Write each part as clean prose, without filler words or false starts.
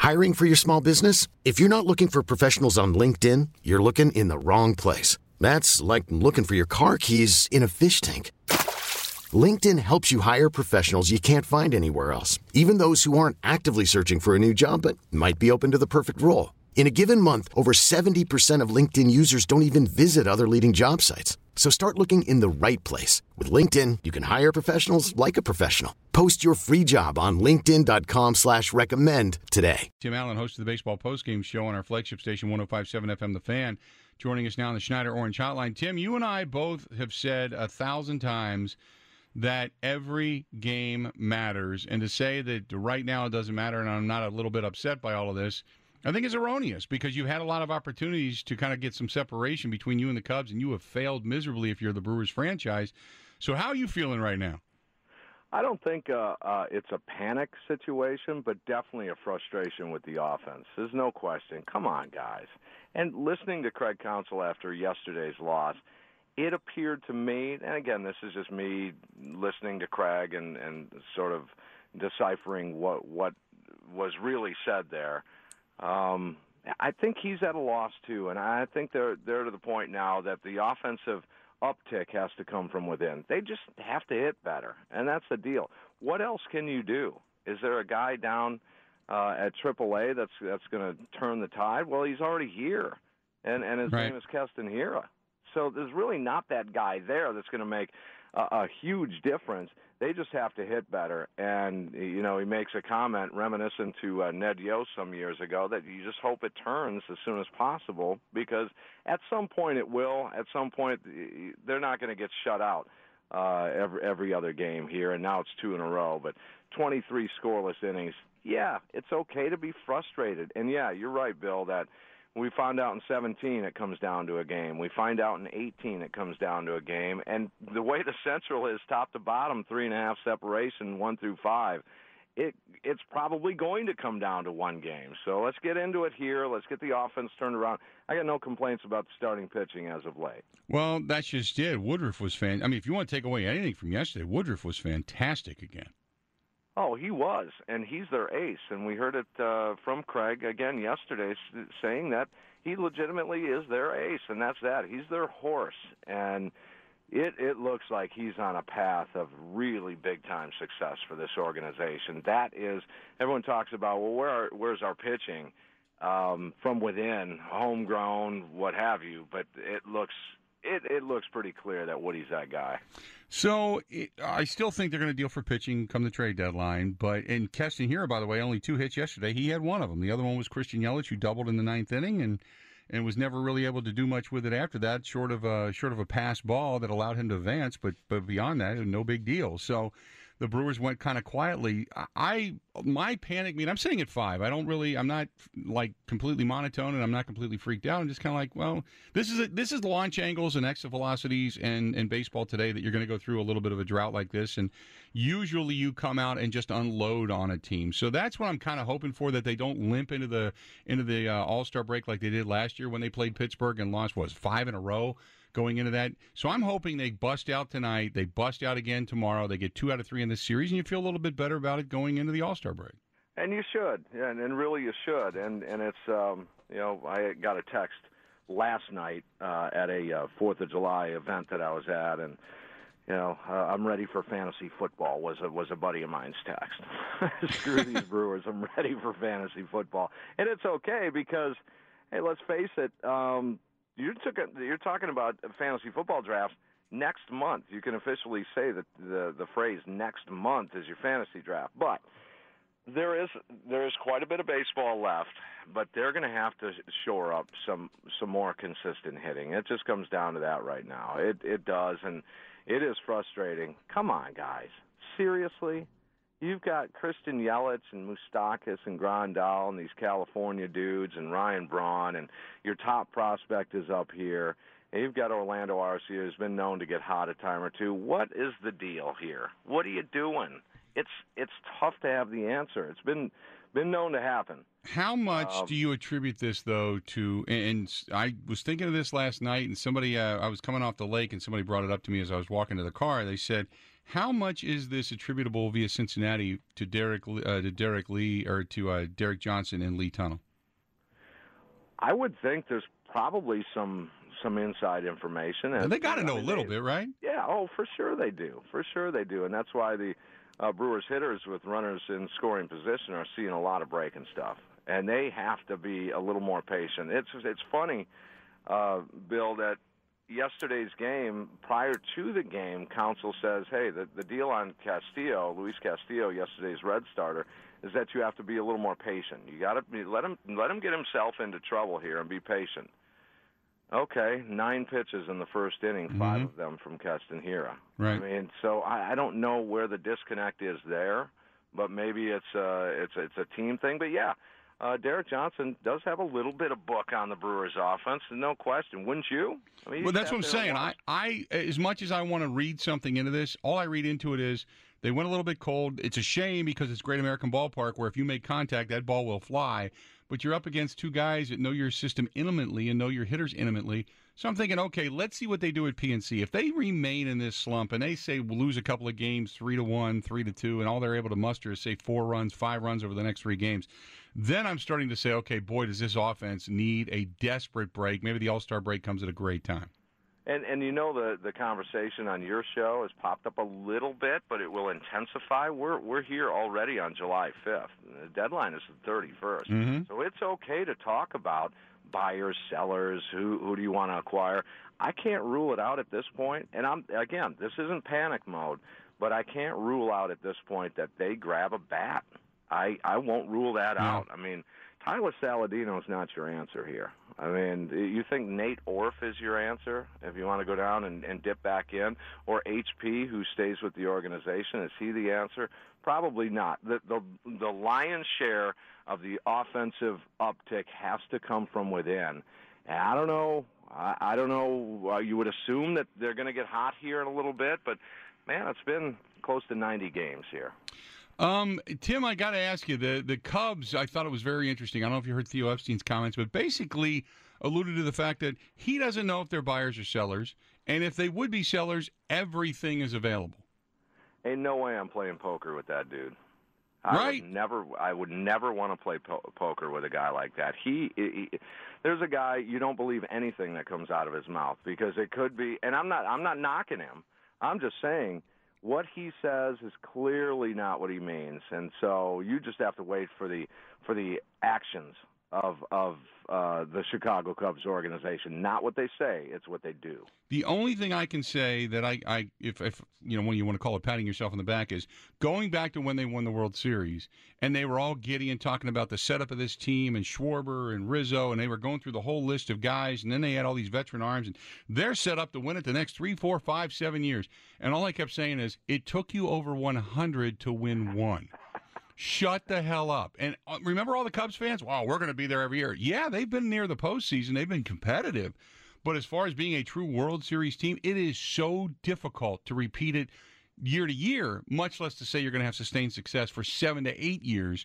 Hiring for your small business? If you're not looking for professionals on LinkedIn, you're looking in the wrong place. That's like looking for your car keys in a fish tank. LinkedIn helps you hire professionals you can't find anywhere else, even those who aren't actively searching for a new job but might be open to the perfect role. In a given month, over 70% of LinkedIn users don't even visit other leading job sites. So start looking in the right place. With LinkedIn, you can hire professionals like a professional. Post your free job on linkedin.com/recommend today. Tim Allen, host of the Baseball Postgame Show on our flagship station, 105.7 FM The Fan, joining us now on the Schneider Orange Hotline. Tim, you and I both have said 1,000 times that every game matters. And to say that right now it doesn't matter and I'm not a little bit upset by all of this, I think is erroneous because you've had a lot of opportunities to kind of get some separation between you and the Cubs, and you have failed miserably if you're the Brewers franchise. So how are you feeling right now? I don't think it's a panic situation, but definitely a frustration with the offense. There's no question. Come on, guys. And listening to Craig Counsell after yesterday's loss, it appeared to me, and again, this is just me listening to Craig and sort of deciphering what was really said there. I think he's at a loss too, and I think they're to the point now that the offensive uptick has to come from within. They just have to hit better, and that's the deal. What else can you do? Is there a guy down at AAA that's going to turn the tide? Well, he's already here, and his name is Keston Hiura. So there's really not that guy there that's going to make a huge difference. They just have to hit better. And, you know, he makes a comment reminiscent to Ned Yost some years ago that you just hope it turns as soon as possible because at some point it will. At some point they're not going to get shut out every other game here, and now it's 2 in a row. But 23 scoreless innings, yeah, it's okay to be frustrated. And, yeah, you're right, Bill, that we found out in 17 it comes down to a game. We find out in 18 it comes down to a game. And the way the Central is top to bottom, 3.5 separation, 1 through 5, it's probably going to come down to one game. So let's get into it here. Let's get the offense turned around. I got no complaints about the starting pitching as of late. Well, that's just it. Woodruff was I mean, if you want to take away anything from yesterday, Woodruff was fantastic again. Oh, he was, and he's their ace. And we heard it from Craig again yesterday saying that he legitimately is their ace, and that's that. He's their horse, and it looks like he's on a path of really big-time success for this organization. That is, everyone talks about, well, where's our pitching from within, homegrown, what have you, but it looks pretty clear that Woody's that guy. So I still think they're going to deal for pitching come the trade deadline. But in Keston Hiura, by the way, only 2 hits yesterday. He had one of them. The other one was Christian Yelich, who doubled in the 9th inning and was never really able to do much with it after that, short of a pass ball that allowed him to advance. But beyond that, no big deal. So the Brewers went kind of quietly. My panic I'm sitting at 5. I'm not like completely monotone and I'm not completely freaked out. I'm just kind of like, well, this is launch angles and exit velocities and baseball today that you're going to go through a little bit of a drought like this. And usually you come out and just unload on a team. So that's what I'm kind of hoping for, that they don't limp into the All-Star break like they did last year when they played Pittsburgh and lost 5 in a row. Going into that. So I'm hoping they bust out tonight. They bust out again tomorrow. They get 2 out of 3 in this series, and you feel a little bit better about it going into the All-Star break. And you should, and really you should. And it's, I got a text last night at a 4th of July event that I was at, and, I'm ready for fantasy football was a buddy of mine's text. Screw these Brewers. I'm ready for fantasy football. And it's okay because, hey, let's face it, you're talking about fantasy football drafts next month. You can officially say that the phrase "next month" is your fantasy draft. But there is quite a bit of baseball left. But they're going to have to shore up some more consistent hitting. It just comes down to that right now. It does, and it is frustrating. Come on, guys, seriously. You've got Christian Yelich and Moustakas and Grandal and these California dudes and Ryan Braun, and your top prospect is up here. And you've got Orlando Arcia, who's been known to get hot a time or two. What is the deal here? What are you doing? It's tough to have the answer. It's been known to happen. How much do you attribute this, though, to – and I was thinking of this last night, and somebody I was coming off the lake, and somebody brought it up to me as I was walking to the car. They said, How much is this attributable via Cincinnati to Derek Lee or to Derek Johnson and Lee Tunnell? I would think there's probably some inside information. And they got to know a little bit, right? Yeah, for sure they do. For sure they do. And that's why the Brewers hitters with runners in scoring position are seeing a lot of breaking stuff. And they have to be a little more patient. It's funny, Bill, that yesterday's game, prior to the game, Counsell says, hey, the deal on Luis Castillo, yesterday's Red starter, is that you have to be a little more patient. You got to let him get himself into trouble here and be patient. Okay, 9 pitches in the first inning, 5 of them from Keston Hiura. Right. I mean, so I don't know where the disconnect is there, but maybe it's a team thing. But yeah, Derek Johnson does have a little bit of book on the Brewers' offense, no question. Wouldn't you? I mean, well, that's what I'm saying. I as much as I want to read something into this, all I read into it is they went a little bit cold. It's a shame because it's Great American Ballpark where if you make contact, that ball will fly. But you're up against 2 guys that know your system intimately and know your hitters intimately. So I'm thinking, okay, let's see what they do at PNC. If they remain in this slump and they say we'll lose a couple of games 3-1, 3-2, and all they're able to muster is say 4 runs, 5 runs over the next 3 games, then I'm starting to say, okay, boy, does this offense need a desperate break. Maybe the All-Star break comes at a great time. And you know the conversation on your show has popped up a little bit, but it will intensify. We're here already on July 5th. The deadline is the 31st. Mm-hmm. So it's okay to talk about buyers, sellers, who do you want to acquire. I can't rule it out at this point. And this isn't panic mode, but I can't rule out at this point that they grab a bat. I won't rule that out. I mean, Tyler Saladino is not your answer here. I mean, you think Nate Orf is your answer if you want to go down and dip back in? Or HP, who stays with the organization, is he the answer? Probably not. The lion's share of the offensive uptick has to come from within. And I don't know. I don't know. You would assume that they're going to get hot here in a little bit, but, man, it's been close to 90 games here. Tim, I got to ask you, the Cubs, I thought it was very interesting. I don't know if you heard Theo Epstein's comments, but basically alluded to the fact that he doesn't know if they're buyers or sellers, and if they would be sellers, everything is available. Ain't no way I'm playing poker with that dude. Right. I would never want to play poker with a guy like that. He there's a guy, you don't believe anything that comes out of his mouth because it could be, and I'm not knocking him. I'm just saying, what he says is clearly not what he means, and so you just have to wait for the actions of the Chicago Cubs organization. Not what they say; it's what they do. The only thing I can say that if when you want to call it patting yourself on the back, is going back to when they won the World Series and they were all giddy and talking about the setup of this team and Schwarber and Rizzo, and they were going through the whole list of guys, and then they had all these veteran arms, and they're set up to win it the next 3, 4, 5, 7 years. And all I kept saying is, it took you over 100 to win 1. Shut the hell up. And remember all the Cubs fans? Wow, we're going to be there every year. Yeah, they've been near the postseason. They've been competitive. But as far as being a true World Series team, it is so difficult to repeat it year to year, much less to say you're going to have sustained success for 7 to 8 years.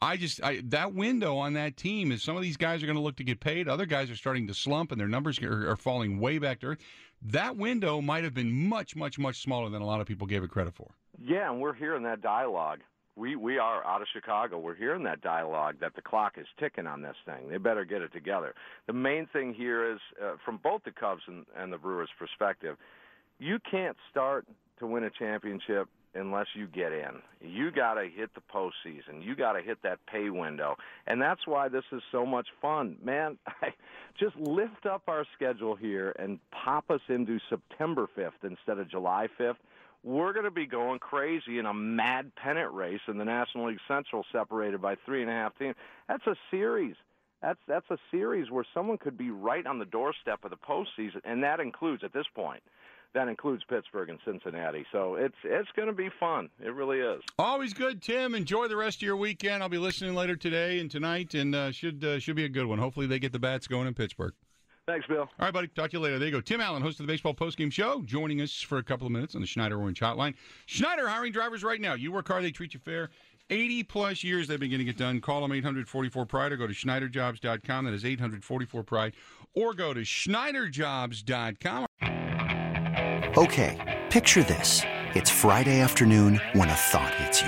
That window on that team is some of these guys are going to look to get paid. Other guys are starting to slump, and their numbers are falling way back to earth. That window might have been much, much, much smaller than a lot of people gave it credit for. Yeah, and we're hearing that dialogue. We are out of Chicago. We're hearing that dialogue that the clock is ticking on this thing. They better get it together. The main thing here is, from both the Cubs and the Brewers' perspective, you can't start to win a championship unless you get in. You got to hit the postseason. You got to hit that pay window. And that's why this is so much fun. Man, just lift up our schedule here and pop us into September 5th instead of July 5th. We're going to be going crazy in a mad pennant race in the National League Central, separated by 3.5 teams. That's a series. That's a series where someone could be right on the doorstep of the postseason, and that includes, at this point, Pittsburgh and Cincinnati. So it's going to be fun. It really is. Always good, Tim. Enjoy the rest of your weekend. I'll be listening later today and tonight, and should be a good one. Hopefully they get the bats going in Pittsburgh. Thanks, Bill. All right, buddy. Talk to you later. There you go. Tim Allen, host of the Baseball Postgame Show, joining us for a couple of minutes on the Schneider Orange Hotline. Schneider hiring drivers right now. You work hard, they treat you fair. 80-plus years they've been getting it done. Call them 844-PRIDE or go to SchneiderJobs.com. That is 844-PRIDE. Or go to SchneiderJobs.com. Okay, picture this. It's Friday afternoon when a thought hits you.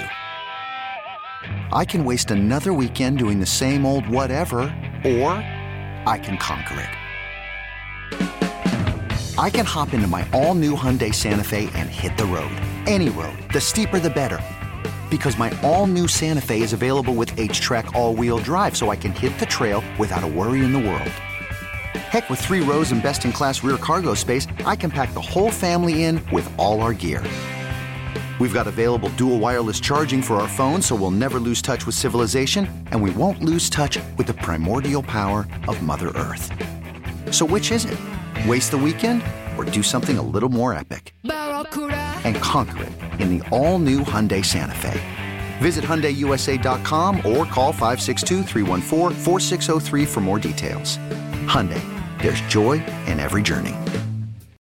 I can waste another weekend doing the same old whatever, or I can conquer it. I can hop into my all-new Hyundai Santa Fe and hit the road. Any road. The steeper, the better. Because my all-new Santa Fe is available with H-Track all-wheel drive, so I can hit the trail without a worry in the world. Heck, with 3 rows and best-in-class rear cargo space, I can pack the whole family in with all our gear. We've got available dual wireless charging for our phones, so we'll never lose touch with civilization, and we won't lose touch with the primordial power of Mother Earth. So which is it? Waste the weekend or do something a little more epic? And conquer it in the all-new Hyundai Santa Fe. Visit HyundaiUSA.com or call 562-314-4603 for more details. Hyundai, there's joy in every journey.